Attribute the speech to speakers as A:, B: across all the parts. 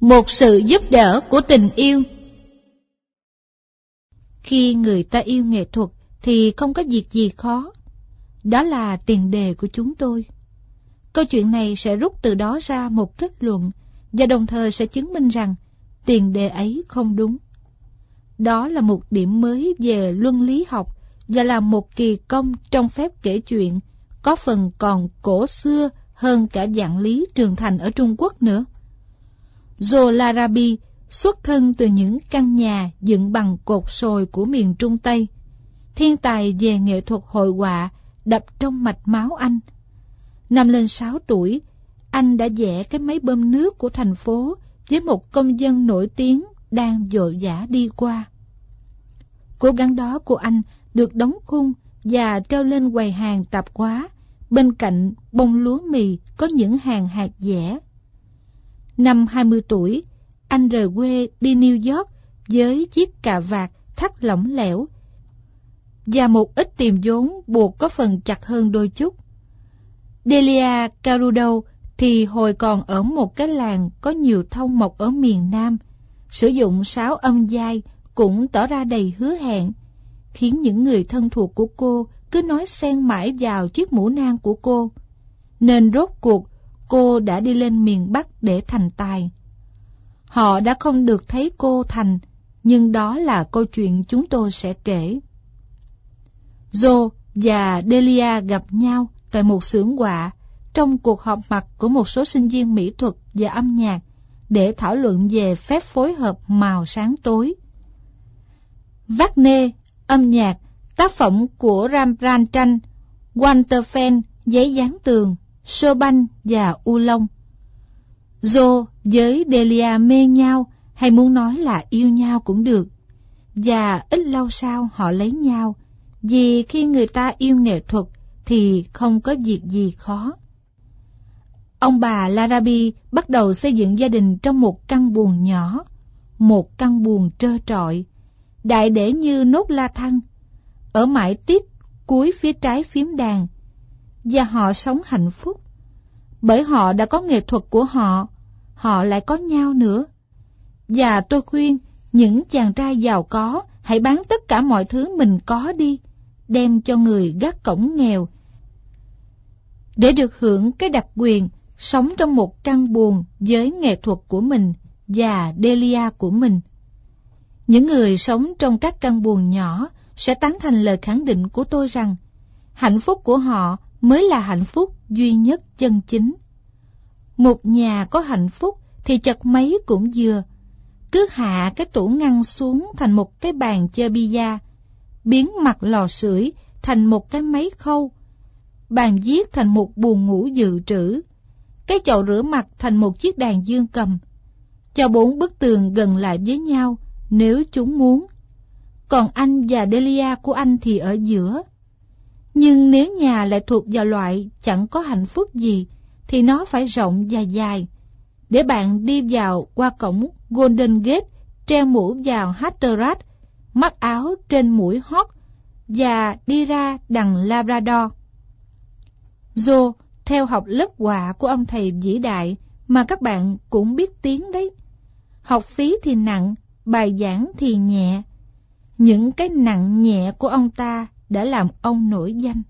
A: Một sự giúp đỡ của tình yêu. Khi người ta yêu nghệ thuật thì không có việc gì khó. Đó là tiền đề của chúng tôi. Câu chuyện này sẽ rút từ đó ra một kết luận và đồng thời sẽ chứng minh rằng tiền đề ấy không đúng. Đó là một điểm mới về luân lý học và là một kỳ công trong phép kể chuyện, có phần còn cổ xưa hơn cả dạng lý trường thành ở Trung Quốc nữa. Joe Larabi xuất thân từ những căn nhà dựng bằng cột sồi của miền Trung Tây. Thiên tài về nghệ thuật hội họa đập trong mạch máu anh. Năm lên 6 tuổi, anh đã vẽ cái máy bơm nước của thành phố với một công dân nổi tiếng đang vội vã đi qua. Cố gắng đó của anh được đóng khung và treo lên quầy hàng tạp hóa, bên cạnh bông lúa mì có những hàng hạt dẻ. Năm 20 tuổi, anh rời quê đi New York với chiếc cà vạt thắt lỏng lẻo và một ít tiền vốn buộc có phần chặt hơn đôi chút. Delia Carudo thì hồi còn ở một cái làng có nhiều thông mộc ở miền Nam, sử dụng sáo âm dai cũng tỏ ra đầy hứa hẹn, khiến những người thân thuộc của cô cứ nói xen mãi vào chiếc mũ nan của cô, nên rốt cuộc cô đã đi lên miền Bắc để thành tài. Họ đã không được thấy cô thành, nhưng đó là câu chuyện chúng tôi sẽ kể. Joe và Delia gặp nhau tại một xưởng họa trong cuộc họp mặt của một số sinh viên mỹ thuật và âm nhạc để thảo luận về phép phối hợp màu sáng tối. Wagner, âm nhạc, tác phẩm của Rembrandt tranh, Walter Fenn, giấy dán tường, Chopin và Oolong. Joe với Delia mê nhau, hay muốn nói là yêu nhau cũng được, và ít lâu sau họ lấy nhau, vì khi người ta yêu nghệ thuật thì không có việc gì khó. Ông bà Larabi bắt đầu xây dựng gia đình trong một căn buồng nhỏ, một căn buồng trơ trọi, đại để như nốt la thăng, ở mãi tít cuối phía trái phím đàn, và họ sống hạnh phúc. Bởi họ đã có nghệ thuật của họ lại có nhau nữa. Và tôi khuyên những chàng trai giàu có hãy bán tất cả mọi thứ mình có đi, đem cho người gác cổng nghèo, để được hưởng cái đặc quyền sống trong một căn buồng với nghệ thuật của mình và Delia của mình. Những người sống trong các căn buồng nhỏ sẽ tán thành lời khẳng định của tôi rằng hạnh phúc của họ mới là hạnh phúc duy nhất chân chính. Một nhà có hạnh phúc thì chật mấy cũng vừa. Cứ hạ cái tủ ngăn xuống thành một cái bàn chơi bida, biến mặt lò sưởi thành một cái máy khâu, bàn viết thành một buồng ngủ dự trữ, cái chậu rửa mặt thành một chiếc đàn dương cầm, cho 4 bức tường gần lại với nhau nếu chúng muốn. Còn anh và Delia của anh thì ở giữa. Nhưng nếu nhà lại thuộc vào loại chẳng có hạnh phúc gì, thì nó phải rộng và dài, để bạn đi vào qua cổng Golden Gate, treo mũ vào Hatteras, mắc áo trên mũi hót và đi ra đằng Labrador. Joe theo học lớp họa của ông thầy vĩ đại mà các bạn cũng biết tiếng đấy. Học phí thì nặng, bài giảng thì nhẹ. Những cái nặng nhẹ của ông ta đã làm ông nổi danh.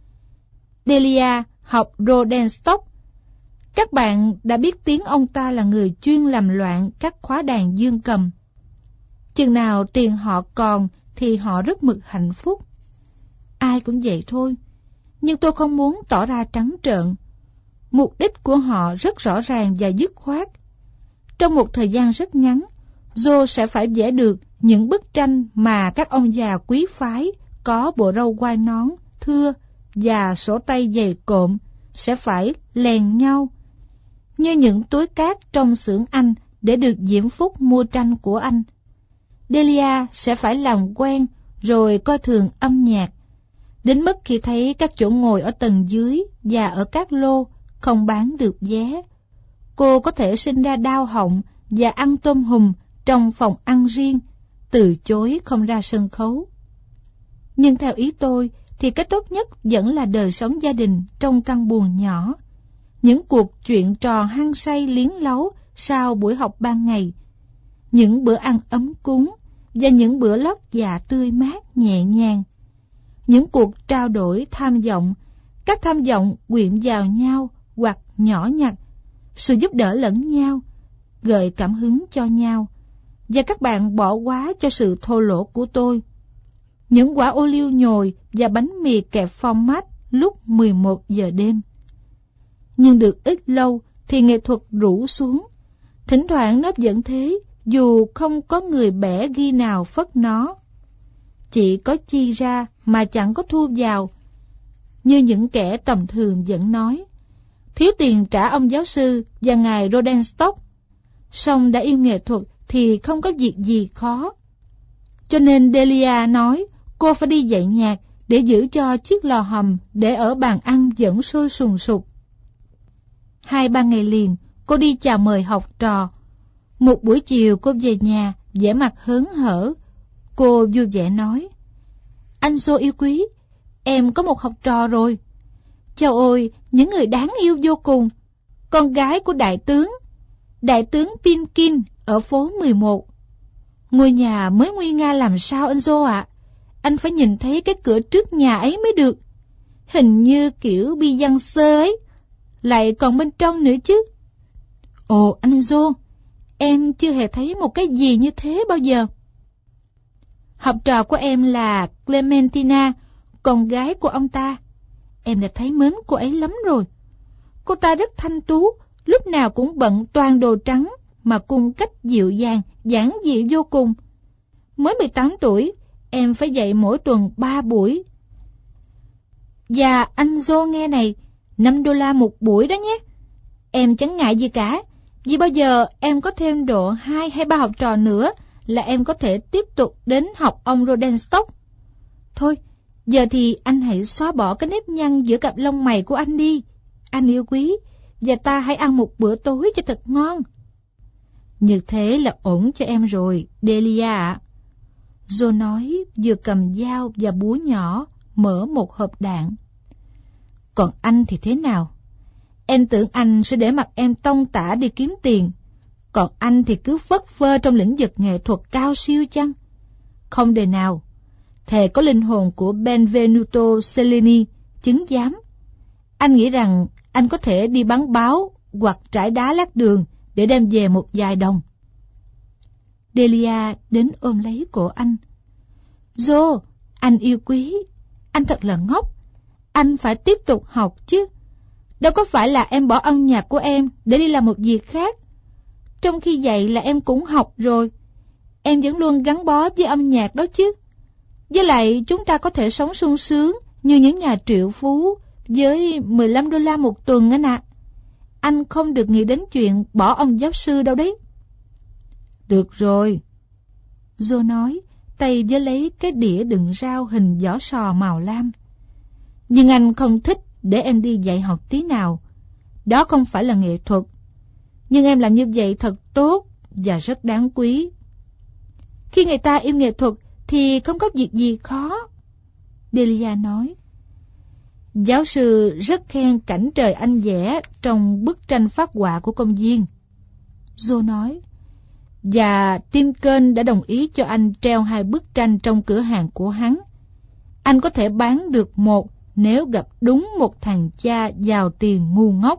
A: Delia học Rodenstock. Các bạn đã biết tiếng ông ta là người chuyên làm loạn các khóa đàn dương cầm. Chừng nào tiền họ còn thì họ rất mực hạnh phúc. Ai cũng vậy thôi, nhưng tôi không muốn tỏ ra trắng trợn. Mục đích của họ rất rõ ràng và dứt khoát. Trong một thời gian rất ngắn, Joe sẽ phải vẽ được những bức tranh mà các ông già quý phái có bộ râu quai nón, thưa và sổ tay dày cộm sẽ phải lèn nhau như những túi cát trong xưởng anh để được diễm phúc mua tranh của anh. Delia sẽ phải làm quen rồi coi thường âm nhạc, đến mức khi thấy các chỗ ngồi ở tầng dưới và ở các lô không bán được vé, cô có thể sinh ra đau họng và ăn tôm hùm trong phòng ăn riêng, từ chối không ra sân khấu. Nhưng theo ý tôi thì cái tốt nhất vẫn là đời sống gia đình trong căn buồng nhỏ. Những cuộc chuyện trò hăng say liến láu sau buổi học ban ngày. Những bữa ăn ấm cúng và những bữa lót dạ tươi mát nhẹ nhàng. Những cuộc trao đổi tham vọng, các tham vọng quyện vào nhau hoặc nhỏ nhặt, sự giúp đỡ lẫn nhau, gợi cảm hứng cho nhau, và các bạn bỏ quá cho sự thô lỗ của tôi. Những quả ô liu nhồi và bánh mì kẹp phô mát lúc 11 giờ đêm. Nhưng được ít lâu thì nghệ thuật rũ xuống. Thỉnh thoảng nó vẫn thế, dù không có người bẻ ghi nào phất nó. Chỉ có chi ra mà chẳng có thu vào. Như những kẻ tầm thường vẫn nói, thiếu tiền trả ông giáo sư và ngài Rodenstock. Song đã yêu nghệ thuật thì không có việc gì khó. Cho nên Delia nói cô phải đi dạy nhạc để giữ cho chiếc lò hầm để ở bàn ăn vẫn sôi sùng sục. 2-3 ngày liền, cô đi chào mời học trò. Một buổi chiều cô về nhà, vẻ mặt hớn hở. Cô vui vẻ nói, anh Joe yêu quý, em có một học trò rồi. Chao ôi, những người đáng yêu vô cùng. Con gái của Đại tướng Pinkin ở phố 11. Ngôi nhà mới nguy nga làm sao anh Joe ạ? Anh phải nhìn thấy cái cửa trước nhà ấy mới được. Hình như kiểu bi văn sơ ấy, lại còn bên trong nữa chứ. Ồ anh Joe, em chưa hề thấy một cái gì như thế bao giờ. Học trò của em là Clementina, con gái của ông ta. Em đã thấy mến cô ấy lắm rồi. Cô ta rất thanh tú, lúc nào cũng bận toàn đồ trắng, mà cung cách dịu dàng, giản dị vô cùng. Mới 18 tuổi, em phải dạy mỗi tuần 3 buổi. Và anh Joe nghe này, $5 một buổi đó nhé. Em chẳng ngại gì cả, vì bao giờ em có thêm độ 2 hay 3 học trò nữa là em có thể tiếp tục đến học ông Rodenstock. Thôi, giờ thì anh hãy xóa bỏ cái nếp nhăn giữa cặp lông mày của anh đi. Anh yêu quý, và ta hãy ăn một bữa tối cho thật ngon. Như thế là ổn cho em rồi, Delia ạ. Joe nói vừa cầm dao và búa nhỏ, mở một hộp đạn. Còn anh thì thế nào? Em tưởng anh sẽ để mặc em tông tả đi kiếm tiền, còn anh thì cứ phất phơ trong lĩnh vực nghệ thuật cao siêu chăng? Không đời nào. Thề có linh hồn của Benvenuto Cellini chứng giám. Anh nghĩ rằng anh có thể đi bán báo hoặc trải đá lát đường để đem về một vài đồng. Delia đến ôm lấy cổ anh. Joe, anh yêu quý, anh thật là ngốc. Anh phải tiếp tục học chứ. Đâu có phải là em bỏ âm nhạc của em để đi làm một việc khác. Trong khi dạy là em cũng học rồi. Em vẫn luôn gắn bó với âm nhạc đó chứ. Với lại chúng ta có thể sống sung sướng như những nhà triệu phú với $15 một tuần anh ạ. Anh không được nghĩ đến chuyện bỏ ông giáo sư đâu đấy. Được rồi, Joe nói, tay với lấy cái đĩa đựng rau hình vỏ sò màu lam. Nhưng anh không thích để em đi dạy học tí nào. Đó không phải là nghệ thuật. Nhưng em làm như vậy thật tốt và rất đáng quý. Khi người ta yêu nghệ thuật thì không có việc gì khó, Delia nói. Giáo sư rất khen cảnh trời anh vẽ trong bức tranh phác họa của công viên, Joe nói. Và Timken đã đồng ý cho anh treo 2 bức tranh trong cửa hàng của hắn. Anh có thể bán được một nếu gặp đúng một thằng cha giàu tiền ngu ngốc.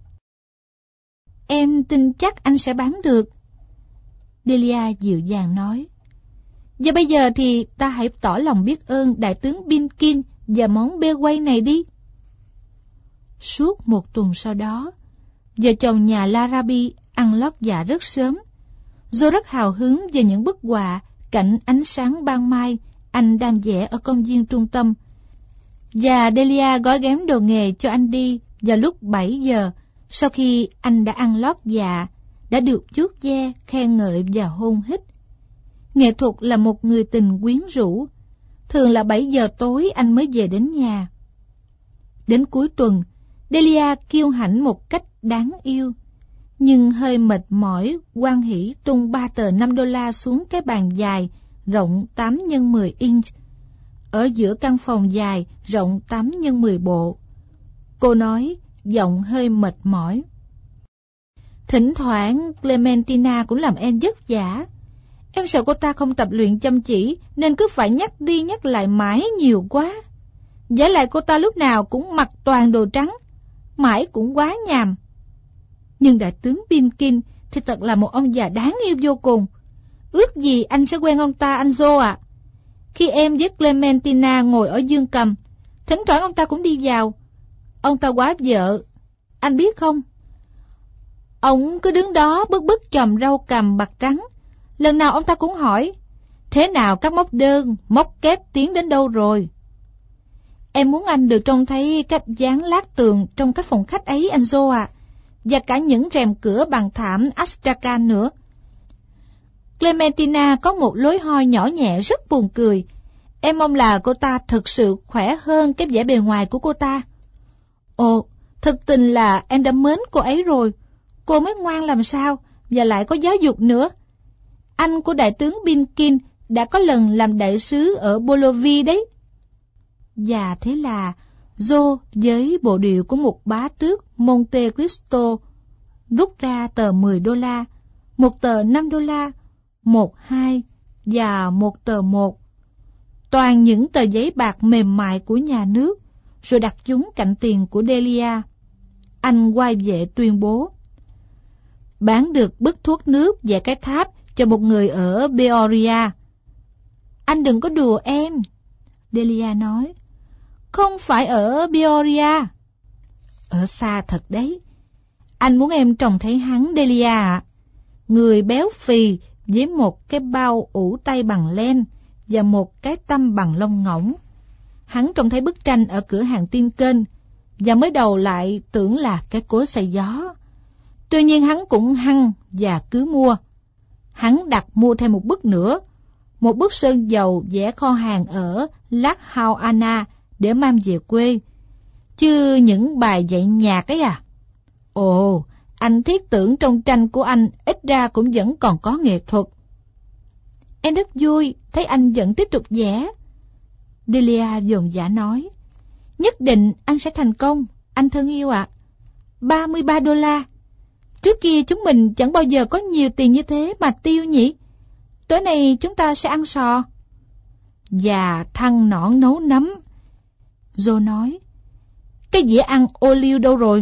A: Em tin chắc anh sẽ bán được, Delia dịu dàng nói. Và bây giờ thì ta hãy tỏ lòng biết ơn đại tướng Pinkin và món bê quay này đi. Suốt một tuần sau đó, vợ chồng nhà Larabi ăn lót dạ rất sớm. Joe rất hào hứng về những bức họa cảnh ánh sáng ban mai anh đang vẽ ở công viên trung tâm. Và Delia gói ghém đồ nghề cho anh đi vào lúc 7 giờ, sau khi anh đã ăn lót dạ, đã được vuốt ve, khen ngợi và hôn hít. Nghệ thuật là một người tình quyến rũ. Thường là 7 giờ tối anh mới về đến nhà. Đến cuối tuần, Delia kiêu hãnh một cách đáng yêu. Nhưng hơi mệt mỏi, hoan hỉ tung 3 tờ $5 xuống cái bàn dài, rộng 8x10 inch, ở giữa căn phòng dài, rộng 8x10 bộ. Cô nói, giọng hơi mệt mỏi. Thỉnh thoảng Clementina cũng làm em vất vả. Em sợ cô ta không tập luyện chăm chỉ nên cứ phải nhắc đi nhắc lại mãi nhiều quá. Vả lại cô ta lúc nào cũng mặc toàn đồ trắng, mãi cũng quá nhàm. Nhưng đại tướng Binkin thì thật là một ông già đáng yêu vô cùng. Ước gì anh sẽ quen ông ta, anh Joe ạ. Khi em với Clementina ngồi ở giường cầm, thỉnh thoảng ông ta cũng đi vào. Ông ta quá vợ, anh biết không? Ông cứ đứng đó bức bức chòm râu cằm bạc trắng. Lần nào ông ta cũng hỏi, thế nào các móc đơn, móc kép tiến đến đâu rồi? Em muốn anh được trông thấy cách dán lát tường trong cái phòng khách ấy, anh Joe ạ. Và cả những rèm cửa bằng thảm Astrakhan nữa. Clementina có một lối hoi nhỏ nhẹ rất buồn cười. Em mong là cô ta thực sự khỏe hơn cái vẻ bề ngoài của cô ta. Ồ, thực tình là em đã mến cô ấy rồi. Cô mới ngoan làm sao, và lại có giáo dục nữa. Anh của đại tướng Binkin đã có lần làm đại sứ ở Bolivia đấy. Và thế là Joe với bộ điệu của một bá tước Monte Cristo rút ra tờ $10, một tờ $5, một 2 và một tờ 1. Toàn những tờ giấy bạc mềm mại của nhà nước, rồi đặt chúng cạnh tiền của Delia. Anh quay về tuyên bố: bán được bức thuốc nước và cái tháp cho một người ở Peoria. Anh đừng có đùa em, Delia nói. Không phải ở Peoria. Ở xa thật đấy. Anh muốn em trông thấy hắn, Delia ạ. Người béo phì với một cái bao ủ tay bằng len và một cái tăm bằng lông ngỗng. Hắn trông thấy bức tranh ở cửa hàng Tiên Kênh và mới đầu lại tưởng là cái cối xay gió. Tuy nhiên hắn cũng hăng và cứ mua. Hắn đặt mua thêm một bức nữa, một bức sơn dầu vẽ kho hàng ở Lachau Anna để mang về quê. Chứ những bài dạy nhạc ấy à? Ồ, anh thiết tưởng trong tranh của anh ít ra cũng vẫn còn có nghệ thuật. Em rất vui thấy anh vẫn tiếp tục vẽ. Delia dồn dã nói. Nhất định anh sẽ thành công, anh thân yêu ạ. $33. Trước kia chúng mình chẳng bao giờ có nhiều tiền như thế mà tiêu nhỉ. Tối nay chúng ta sẽ ăn sò. Và thăn nõn nấu nấm. Joe nói. Cái dĩa ăn ô liu đâu rồi?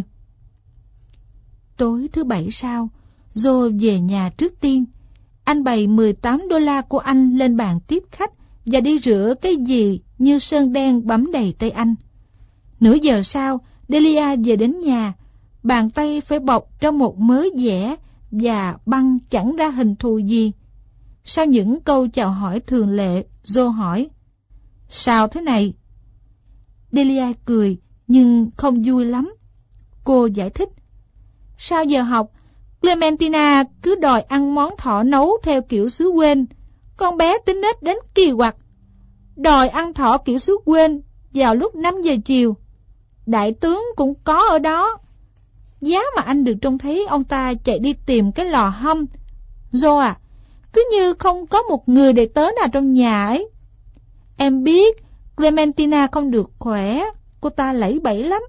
A: Tối thứ Bảy sau, Joe về nhà trước tiên. Anh bày $18 của anh lên bàn tiếp khách và đi rửa cái gì như sơn đen bấm đầy tay anh. Nửa giờ sau, Delia về đến nhà. Bàn tay phải bọc trong một mớ vẽ và băng chẳng ra hình thù gì. Sau những câu chào hỏi thường lệ, Joe hỏi, sao thế này? Delia cười nhưng không vui lắm. Cô giải thích, sau giờ học, Clementina cứ đòi ăn món thỏ nấu theo kiểu xứ quên. Con bé tính nết đến kỳ quặc. Đòi ăn thỏ kiểu xứ quên vào lúc 5 giờ chiều. Đại tướng cũng có ở đó. Giá mà anh được trông thấy ông ta chạy đi tìm cái lò hâm. Joe à, cứ như không có một người đệ tớ nào trong nhà ấy. Em biết Clementina không được khỏe, cô ta lẫy bẫy lắm.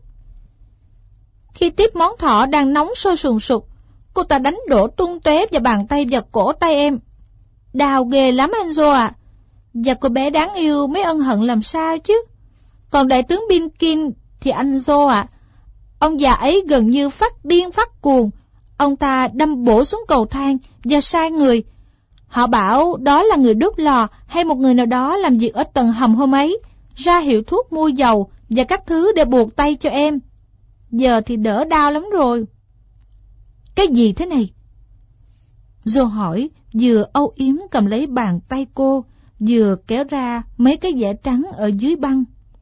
A: Khi tiếp món thỏ đang nóng sôi sùng sục, cô ta đánh đổ tung tóe vào bàn tay và cổ tay em. Đau ghê lắm anh Joe ạ. Và cô bé đáng yêu mới ân hận làm sao chứ. Còn đại tướng Binkin thì anh Joe ạ, ông già ấy gần như phát điên phát cuồng. Ông ta đâm bổ xuống cầu thang và sai người. Họ bảo đó là người đốt lò hay một người nào đó làm việc ở tầng hầm hôm ấy, ra hiệu thuốc mua dầu và các thứ để buộc tay cho em. Giờ thì đỡ đau lắm rồi. Cái gì thế này? Joe hỏi, vừa âu yếm cầm lấy bàn tay cô, vừa kéo ra mấy cái vẽ trắng ở dưới băng.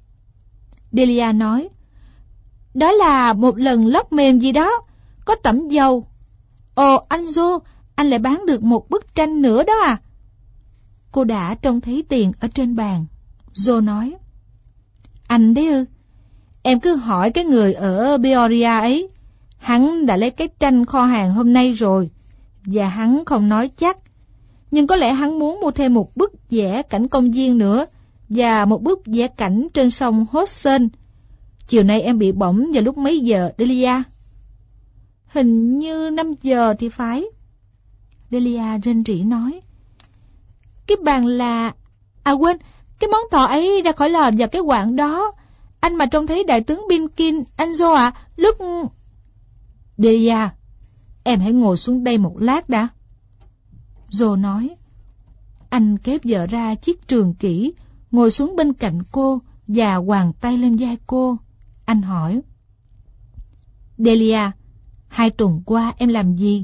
A: Delia nói, đó là một lần lót mềm gì đó, có tẩm dầu. Ồ, anh Joe, anh lại bán được một bức tranh nữa đó à? Cô đã trông thấy tiền ở trên bàn. Joe nói, anh đấy ư? Em cứ hỏi cái người ở Peoria ấy. Hắn đã lấy cái tranh kho hàng hôm nay rồi, và hắn không nói chắc. Nhưng có lẽ hắn muốn mua thêm một bức vẽ cảnh công viên nữa, và một bức vẽ cảnh trên sông Hudson. Chiều nay em bị bỏng vào lúc mấy giờ, Delia? Hình như 5 giờ thì phải. Delia rên rỉ nói. Cái bàn là... À quên, cái món thọ ấy ra khỏi lò và cái quặng đó. Anh mà trông thấy đại tướng Binkin, anh Joe ạ, lúc... Delia, em hãy ngồi xuống đây một lát đã. Joe nói. Anh kéo vợ ra chiếc trường kỷ, ngồi xuống bên cạnh cô và quàng tay lên vai cô. Anh hỏi. Delia, 2 tuần qua em làm gì?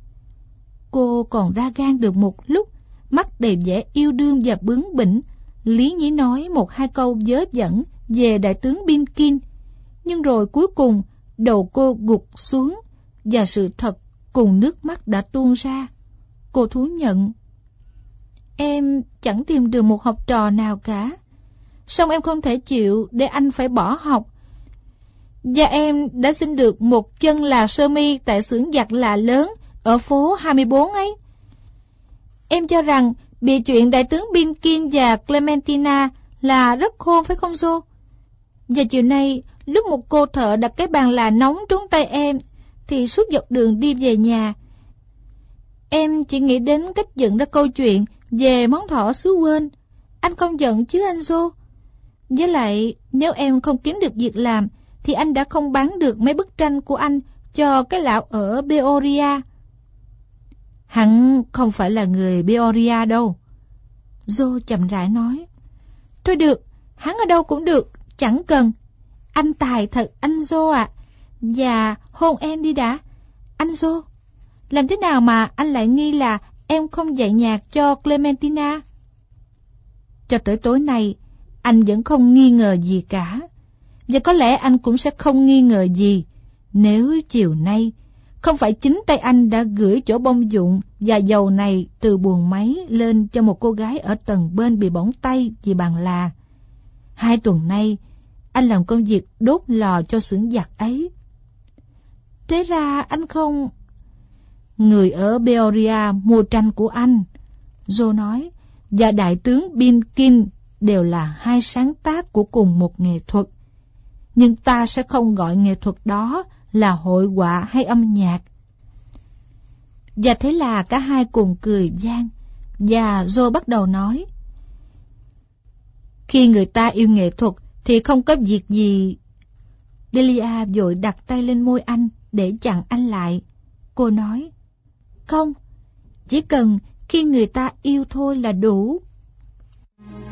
A: Cô còn ra gan được một lúc, mắt đầy vẻ yêu đương và bướng bỉnh, lý nhí nói 1-2 câu vớ vẩn về đại tướng Binkin, nhưng rồi cuối cùng đầu cô gục xuống và sự thật cùng nước mắt đã tuôn ra. Cô thú nhận. Em chẳng tìm được một học trò nào cả, song em không thể chịu để anh phải bỏ học. Và em đã xin được một chân là sơ mi tại xưởng giặt là lớn ở phố 24 ấy. Em cho rằng bị chuyện đại tướng Binkin và Clementina là rất khôn phải không Joe? Và chiều nay, lúc một cô thợ đặt cái bàn là nóng trúng tay em, thì suốt dọc đường đi về nhà, em chỉ nghĩ đến cách dựng ra câu chuyện về món thọ xứ quên. Anh không giận chứ anh Joe? Với lại, nếu em không kiếm được việc làm, thì anh đã không bán được mấy bức tranh của anh cho cái lão ở Peoria. Hắn không phải là người Peoria đâu. Joe chậm rãi nói. Thôi được, hắn ở đâu cũng được, chẳng cần. Anh tài thật anh Joe ạ. Và hôn em đi đã. Anh Joe, làm thế nào mà anh lại nghi là em không dạy nhạc cho Clementina? Cho tới tối nay, anh vẫn không nghi ngờ gì cả. Và có lẽ anh cũng sẽ không nghi ngờ gì nếu chiều nay không phải chính tay anh đã gửi chỗ bông dụng và dầu này từ buồng máy lên cho một cô gái ở tầng bên bị bỏng tay vì bàn là. 2 tuần nay, anh làm công việc đốt lò cho xưởng giặt ấy. Thế ra anh không... Người ở Peoria mua tranh của anh, Joe nói, và đại tướng Binkin đều là 2 sáng tác của cùng một nghệ thuật. Nhưng ta sẽ không gọi nghệ thuật đó là hội họa hay âm nhạc. Và thế là cả hai cùng cười vang. Và Joe bắt đầu nói. Khi người ta yêu nghệ thuật thì không có việc gì. Delia vội đặt tay lên môi anh để chặn anh lại. Cô nói. Không, chỉ cần khi người ta yêu thôi là đủ.